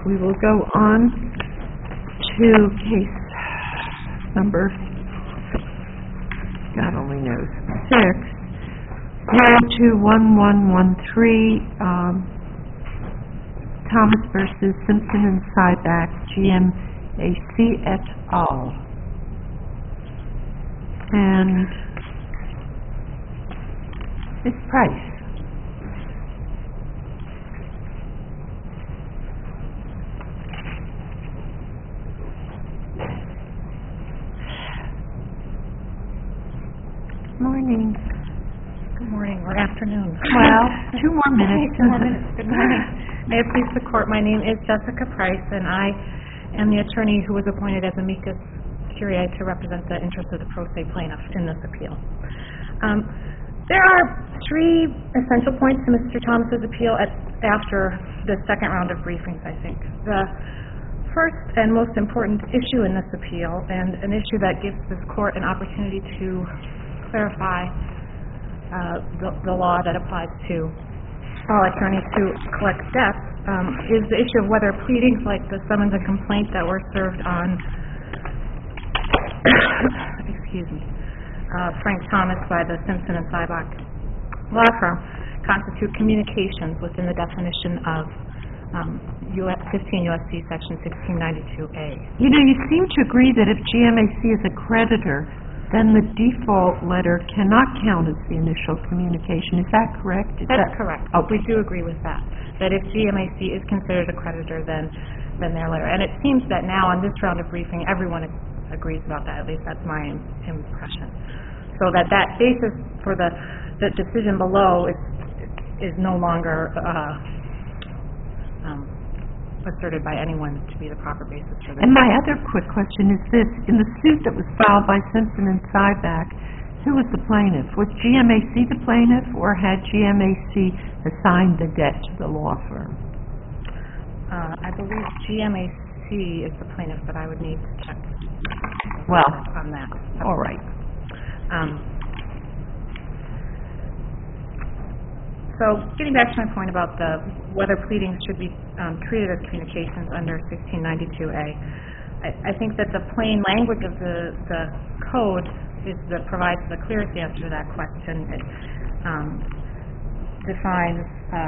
we will go on to case number, God only knows, 6-021113, Thomas versus Simpson and Cyback, GMAC et al. And Ms. Price. Morning. Good morning, or afternoon. Well, 2 more minutes. 2 more minutes. Good morning. May it please the Court, my name is Jessica Price, and I am the attorney who was appointed as amicus curiae to represent the interests of the pro se plaintiff in this appeal. There are 3 essential points to Mr. Thomas's appeal after the second round of briefings, I think. The first and most important issue in this appeal, and an issue that gives this Court an opportunity to clarify the law that applies to all attorneys who collect debts, is the issue of whether pleadings like the summons and complaint that were served on Frank Thomas by the Simpson and Cyback law firm constitute communications within the definition of 15 U.S.C. section 1692A. You know, you seem to agree that if GMAC is a creditor, then the default letter cannot count as the initial communication. Is that correct? That's correct. Okay. We do agree with that. That if GMAC is considered a creditor, then their letter. And it seems that now on this round of briefing, everyone agrees about that. At least that's my impression. So that basis for the decision below is no longer asserted by anyone to be the proper basis for this. And my other quick question is this. In the suit that was filed by Simpson and Cyback, who was the plaintiff? Was GMAC the plaintiff, or had GMAC assigned the debt to the law firm? I believe GMAC is the plaintiff, but I would need to check on that. All right. So getting back to my point about whether pleadings should be treated as communications under 1692A, I think that the plain language of the code provides the clearest answer to that question. It defines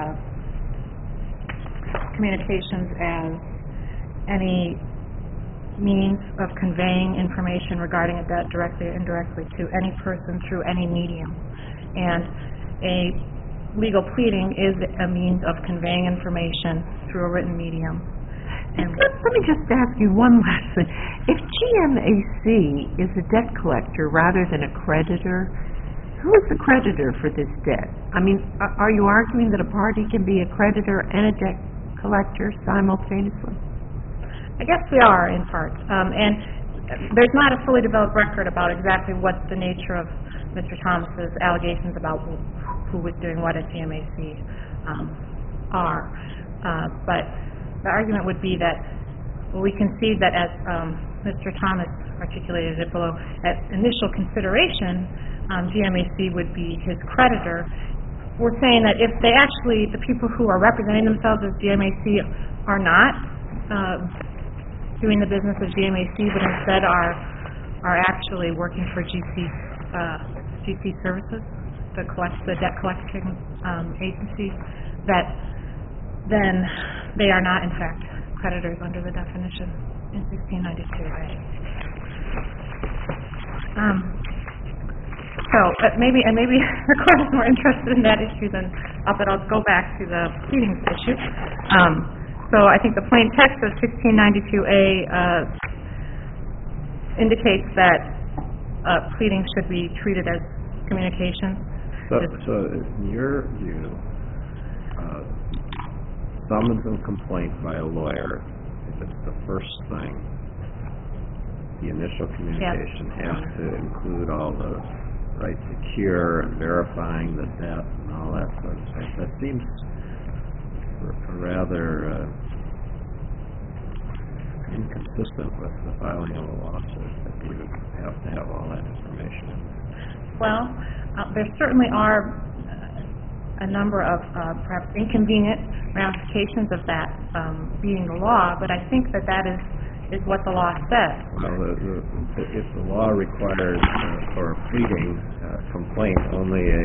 communications as any means of conveying information regarding a debt directly or indirectly to any person through any medium. And a legal pleading is a means of conveying information through a written medium. And let me just ask you one last thing. If GMAC is a debt collector rather than a creditor, who is the creditor for this debt? I mean, are you arguing that a party can be a creditor and a debt collector simultaneously? I guess we are, in part. And there's not a fully developed record about exactly what the nature of Mr. Thomas's allegations about who was doing what at GMAC are. But the argument would be that we concede that, as Mr. Thomas articulated it below, at initial consideration, GMAC would be his creditor. We're saying that if the people who are representing themselves as GMAC are not doing the business of GMAC, but instead are actually working for GC Services, the debt collecting agency, that then they are not, in fact, creditors under the definition in 1692A. Maybe the Court is more interested in that issue than, but I'll go back to the pleadings issue. So I think the plain text of 1692A indicates that pleadings should be treated as communication. So in your view, summons and complaint by a lawyer, if it's the first thing, the initial communication has to include all the right to cure and verifying the debt and all that sort of stuff. That seems rather inconsistent with the filing of a lawsuit, that you would have to have all that information. Well, there certainly are a number of perhaps inconvenient ramifications of that being the law, but I think that is what the law says. Well, if the law requires for a pleading complaint only a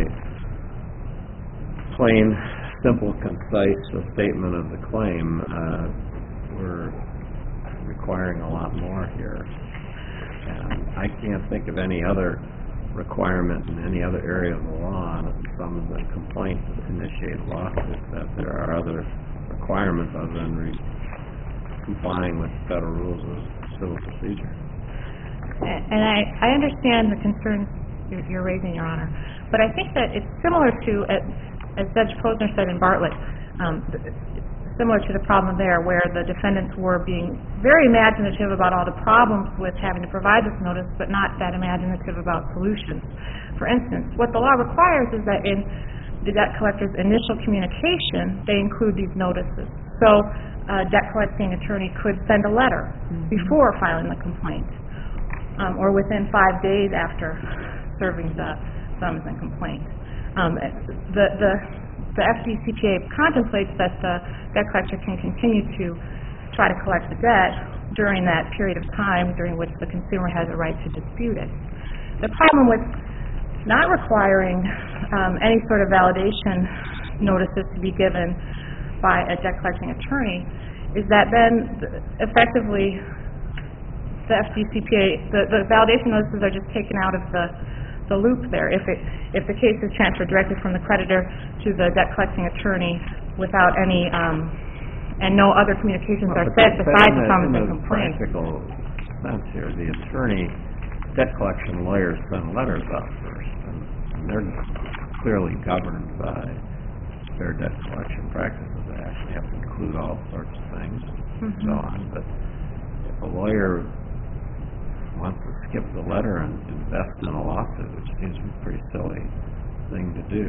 plain, simple, concise statement of the claim, we're requiring a lot more here. And I can't think of any other requirement in any other area of the law on some of the complaints that initiate lawsuits that there are other requirements other than complying with federal rules of civil procedure. And I understand the concerns you're raising, Your Honor, but I think that it's similar to, as Judge Posner said in Bartlett, similar to the problem there where the defendants were being very imaginative about all the problems with having to provide this notice, but not that imaginative about solutions. For instance, what the law requires is that in the debt collector's initial communication, they include these notices. So a debt collecting attorney could send a letter before filing the complaint, or within 5 days after serving the summons and complaint. The FDCPA contemplates that the debt collector can continue to try to collect the debt during that period of time during which the consumer has a right to dispute it. The problem with not requiring any sort of validation notices to be given by a debt collecting attorney is that then effectively the FDCPA, the validation notices are just taken out of the loop there. If the case is transferred directly from the creditor to the debt collecting attorney without any and no other communications are said besides the summons and complaint. In a practical sense here, the attorney, debt collection lawyers send letters out first, and they're clearly governed by Fair Debt Collection Practices Act. They have to include all sorts of things and so on. But if a lawyer wants to skip the letter and invest in a lawsuit, which seems a pretty silly thing to do,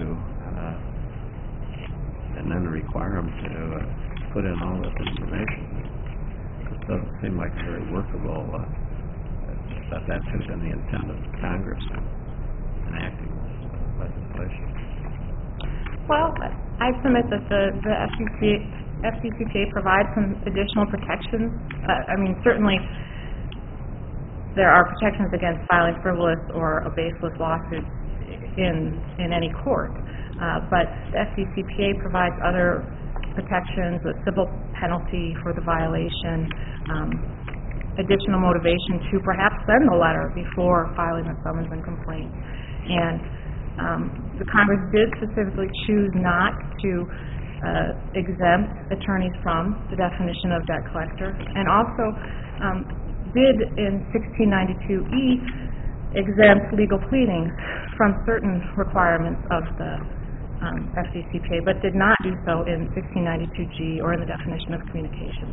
and then require them to put in all this information, it doesn't seem like very workable. That should have been the intent of Congress in enacting this legislation. Well, I submit that the FDCPA provides some additional protections. Certainly there are protections against filing frivolous or a baseless lawsuit in any court. But the FDCPA provides other protections, a civil penalty for the violation, additional motivation to perhaps send the letter before filing the summons and complaint. And the Congress did specifically choose not to exempt attorneys from the definition of debt collector, and also did in 1692E exempt legal pleadings from certain requirements of the FDCPA, but did not do so in 1692G or in the definition of communication.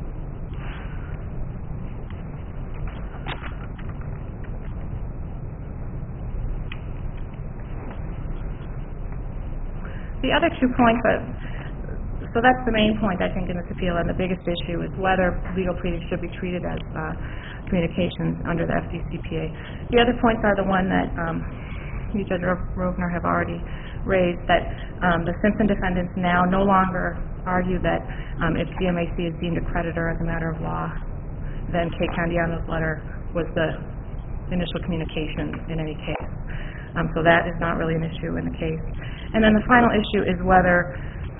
The other 2 points, so that's the main point, I think, in this appeal, and the biggest issue is whether legal pleadings should be treated as communications under the FDCPA. The other points are the one that you, Judge Rovner, have already raised, that the Simpson defendants now no longer argue that if GMAC is deemed a creditor as a matter of law, then Kate Candiano's letter was the initial communication in any case. So that is not really an issue in the case. And then the final issue is whether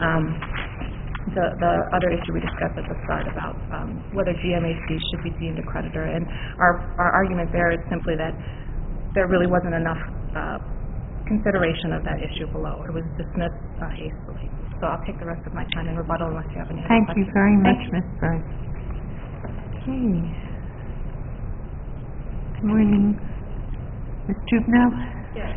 the other issue we discussed at the start about whether GMAC should be deemed a creditor. And our argument there is simply that there really wasn't enough consideration of that issue below. It was dismissed hastily. So I'll take the rest of my time in rebuttal unless you have any other questions. Thank you very much, Ms. Burns. Okay. Good morning. Ms. Jubnow? Yes.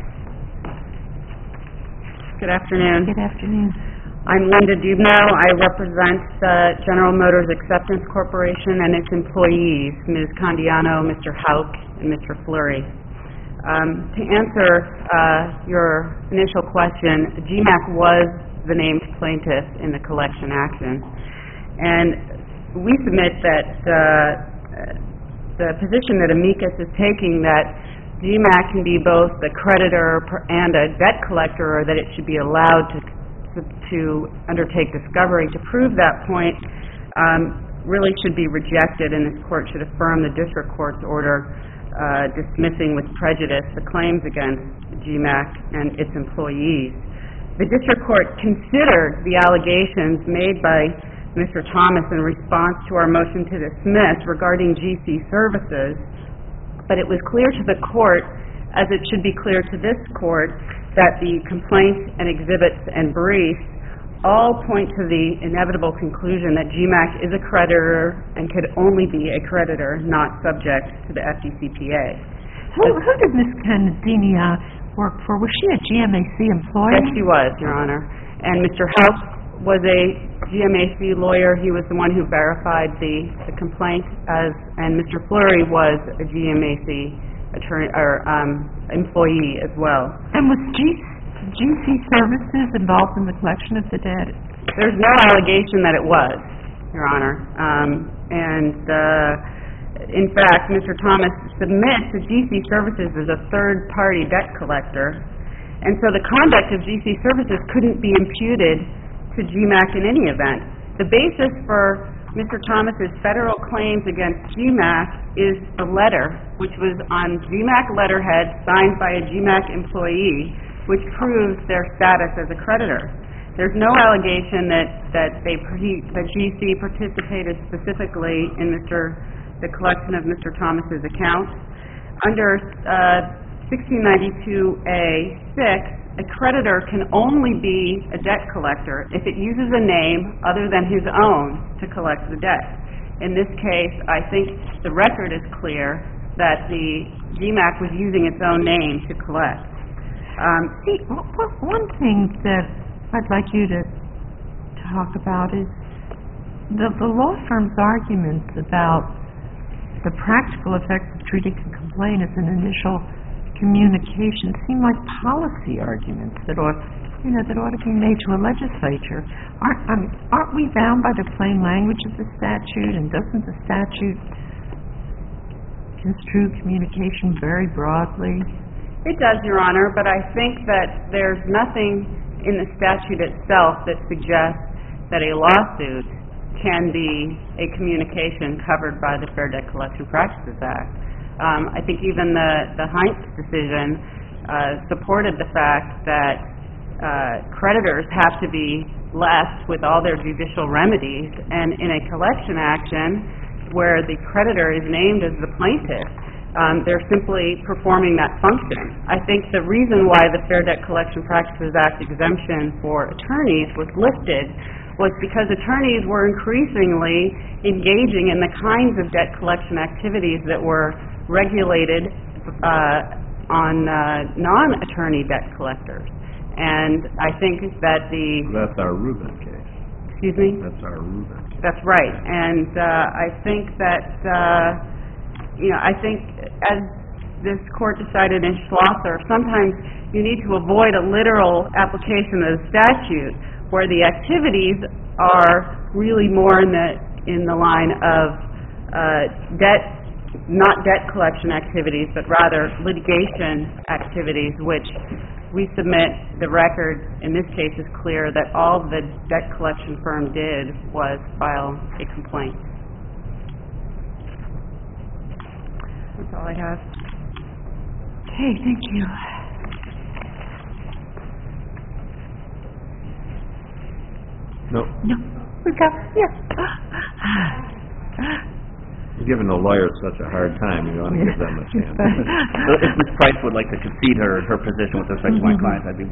Good afternoon. Good afternoon. I'm Linda Dubnow. I represent the General Motors Acceptance Corporation and its employees, Ms. Candiano, Mr. Hauk, and Mr. Fleury. To answer your initial question, GMAC was the named plaintiff in the collection action. And we submit that the position that amicus is taking, that GMAC can be both the creditor and a debt collector, or that it should be allowed to undertake discovery to prove that point, really should be rejected, and this court should affirm the district court's order dismissing with prejudice the claims against GMAC and its employees. The district court considered the allegations made by Mr. Thomas in response to our motion to dismiss regarding GC Services, but it was clear to the court, as it should be clear to this court, that the complaints and exhibits and briefs all point to the inevitable conclusion that GMAC is a creditor and could only be a creditor, not subject to the FDCPA. Who did Ms. Candinia work for? Was she a GMAC employee? Yes, she was, Your Honor. And Mr. House was a GMAC lawyer. He was the one who verified the complaint, and Mr. Fleury was a GMAC attorney or employee as well. And was GC Services involved in the collection of the debt? There's no allegation that it was, Your Honor. In fact, Mr. Thomas submits that GC Services is a third-party debt collector, and so the conduct of GC Services couldn't be imputed to GMAC in any event. The basis for Mr. Thomas's federal claims against GMAC is a letter, which was on GMAC letterhead signed by a GMAC employee, which proves their status as a creditor. There's no allegation that GC participated specifically in the collection of Mr. Thomas's account. Under 1692A6, a creditor can only be a debt collector if it uses a name other than his own to collect the debt. In this case, I think the record is clear that the GMAC was using its own name to collect. One thing that I'd like you to talk about is the law firm's arguments about the practical effects of treating a complaint as an initial communication seem like policy arguments that ought to be made to a legislature. Aren't we bound by the plain language of the statute, and doesn't the statute construe communication very broadly? It does, Your Honor, but I think that there's nothing in the statute itself that suggests that a lawsuit can be a communication covered by the Fair Debt Collection Practices Act. I think even the Heinz decision supported the fact that creditors have to be left with all their judicial remedies, and in a collection action where the creditor is named as the plaintiff, they're simply performing that function. I think the reason why the Fair Debt Collection Practices Act exemption for attorneys was lifted was because attorneys were increasingly engaging in the kinds of debt collection activities that were regulated on non-attorney debt collectors. And I think that That's our Rubin case. Excuse me? That's our Rubin case. That's right. And I think that, I think as this court decided in Schlosser, sometimes you need to avoid a literal application of the statute where the activities are really more in the line of not debt collection activities, but rather litigation activities, which we submit the record in this case is clear that all the debt collection firm did was file a complaint. That's all I have. Okay, thank you. No. We've got, yes. You're giving the lawyers such a hard time, you want to give them a chance. So if Ms. Price would like to concede her position with respect to my client, I'd be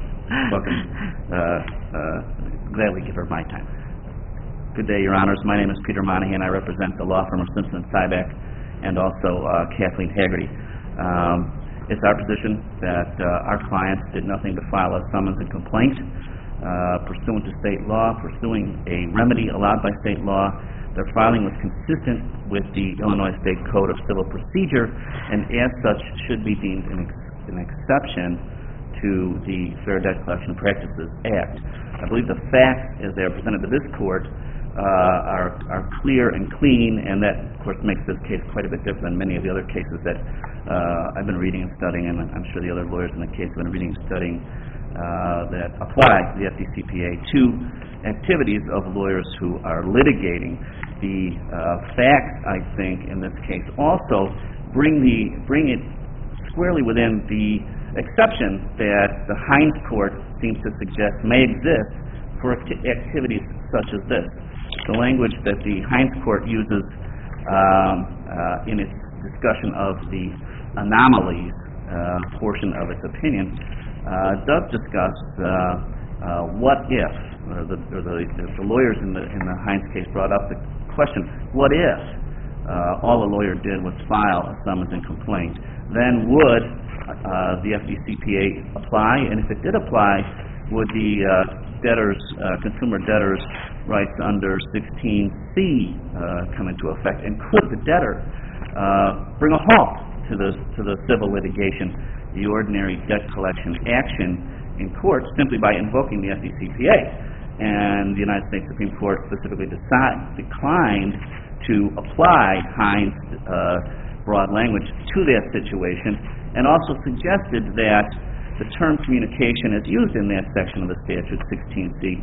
gladly give her my time. Good day, Your Honors. My name is Peter Monahan. I represent the law firm of Simpson & Sybeck and also Kathleen Haggerty. It's our position that our clients did nothing to file a summons and complaint pursuant to state law, pursuing a remedy allowed by state law. Their filing was consistent with the Illinois State Code of Civil Procedure, and as such should be deemed an exception to the Fair Debt Collection Practices Act. I believe the facts, as they are presented to this court, are clear and clean, and that, of course, makes this case quite a bit different than many of the other cases that I've been reading and studying, and I'm sure the other lawyers in the case have been reading and studying that apply the FDCPA to activities of lawyers who are litigating. The facts, I think, in this case also bring it squarely within the exception that the Hines Court seems to suggest may exist for activities such as this. The language that the Hines Court uses in its discussion of the anomalies portion of its opinion does discuss what if, or the lawyers in the Hines case brought up the question, what if all a lawyer did was file a summons and complaint? Then would the FDCPA apply? And if it did apply, would the consumer debtors' rights under 16C come into effect? And could the debtor bring a halt to the civil litigation, the ordinary debt collection action in court, simply by invoking the FDCPA? And the United States Supreme Court specifically declined to apply Hines' broad language to that situation, and also suggested that the term communication as used in that section of the statute, 16C,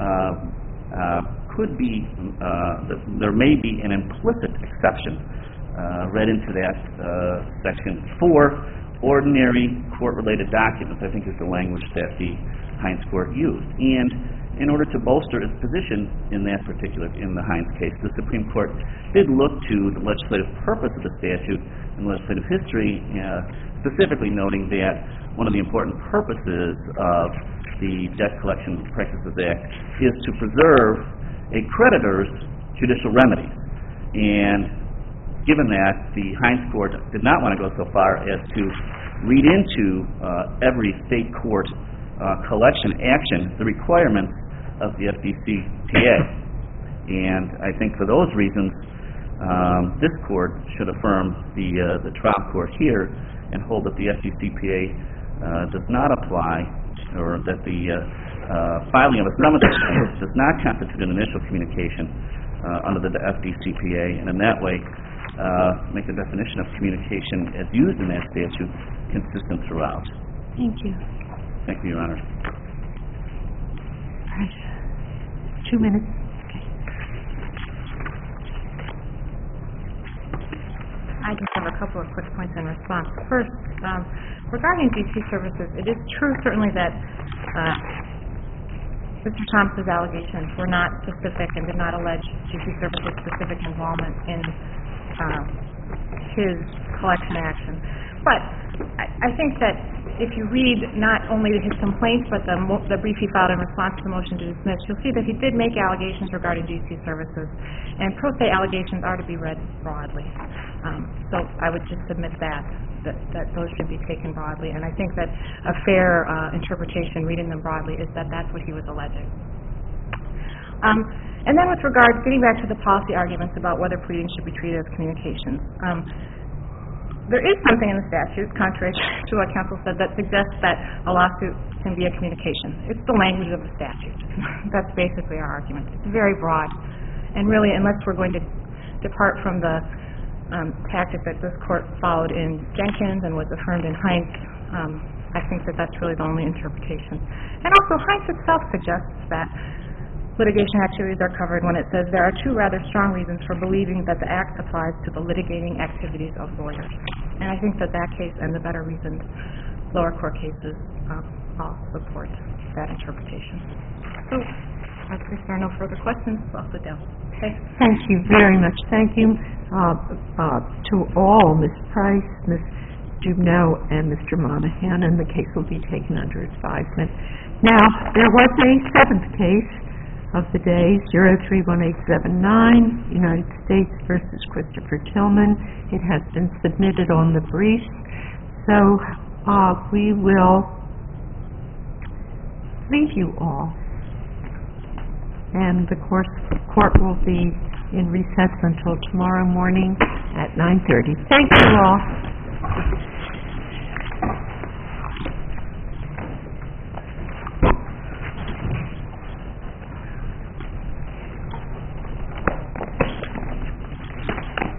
could be, there may be an implicit exception read into that section for ordinary court-related documents, I think is the language that the Hines Court used. And in order to bolster its position in that particular, in the Hines case, the Supreme Court did look to the legislative purpose of the statute and legislative history, specifically noting that one of the important purposes of the Debt Collection Practices Act is to preserve a creditor's judicial remedies. And given that, the Hines Court did not want to go so far as to read into every state court collection action the requirements of the FDCPA. And I think for those reasons, this court should affirm the trial court here and hold that the FDCPA does not apply, or that the filing of a summons does not constitute an initial communication under the FDCPA, and in that way make the definition of communication as used in that statute consistent throughout. Thank you. Thank you, Your Honor. All right. 2 minutes. Okay. I just have a couple of quick points in response. First, regarding GC services, it is true certainly that Mr. Thompson's allegations were not specific and did not allege GC services' specific involvement in his collection action. But I think that if you read not only his complaints but the brief he filed in response to the motion to dismiss, you'll see that he did make allegations regarding GC services, and pro se allegations are to be read broadly. So I would just submit that those should be taken broadly, and I think that a fair interpretation, reading them broadly, is that that's what he was alleging. And then with regard, getting back to the policy arguments about whether pleadings should be treated as communications, there is something in the statute, contrary to what counsel said, that suggests that a lawsuit can be a communication. It's the language of the statute. That's basically our argument. It's very broad. And really, unless we're going to depart from the tactic that this court followed in Jenkins and was affirmed in Hines, I think that that's really the only interpretation. And also, Hines itself suggests that litigation activities are covered when it says there are two rather strong reasons for believing that the Act applies to the litigating activities of lawyers. And I think that that case and the better reasoned lower court cases all support that interpretation. So, if there are no further questions, I'll sit down. Okay. Thank you very much. Thank you to all, Ms. Price, Ms. Dubnow, and Mr. Monahan, and the case will be taken under advisement. Now, there was a seventh case of the day, 031879, United States versus Christopher Tillman. It has been submitted on the brief, so we will leave you all. And the court will be in recess until tomorrow morning at 9:30. Thank you all.